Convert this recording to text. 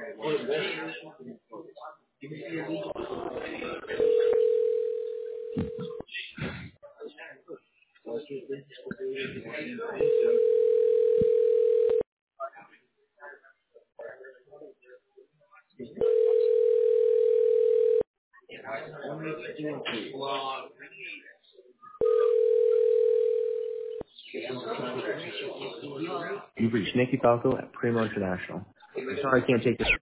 You've reached Nicky Falco at Primo International. I'm sorry I can't take this.